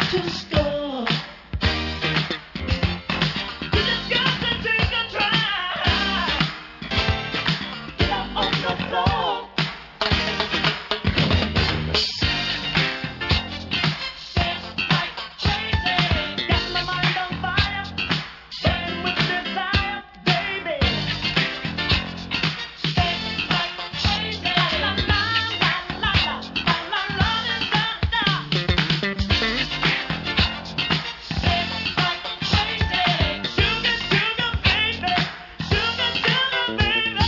to score. You just got to take a try. Get up on the floor. Shake like crazy. Got my mind on fire. Burning with desire, baby. Shake like crazy. La la la la la la la la la la. Shake like crazy. Sugar, sugar, baby. Sugar, sugar, baby.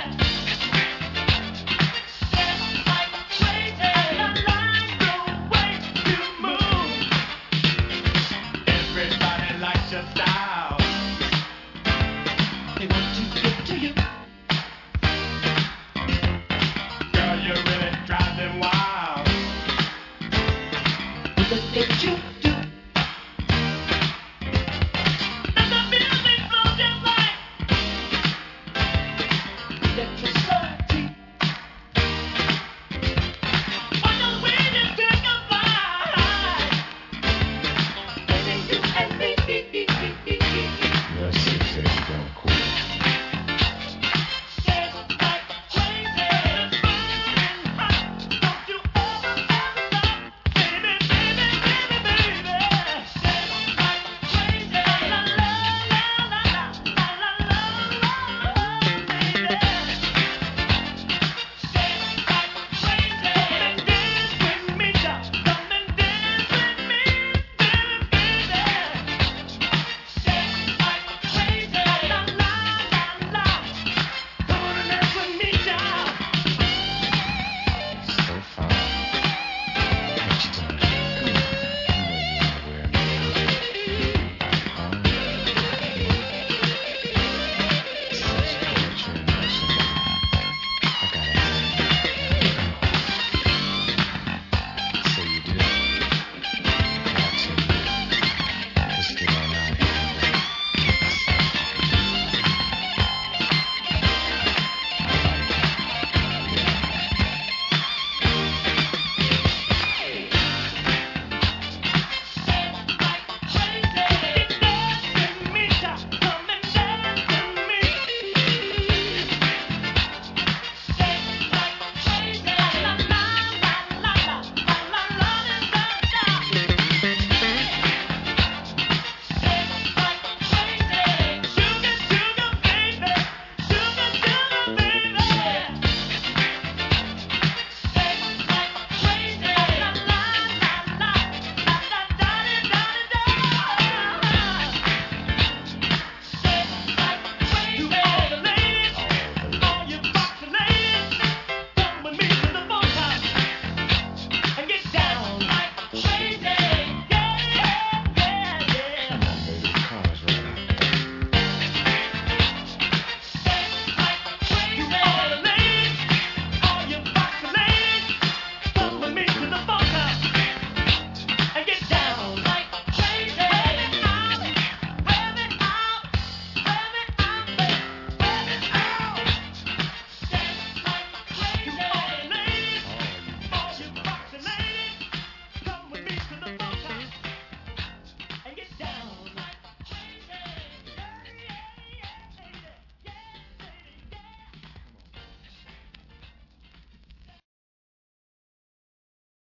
Shake like crazy. I like the way you move. Everybody likes your style. They want to get to you. Girl, you really drive them wild. Look at you.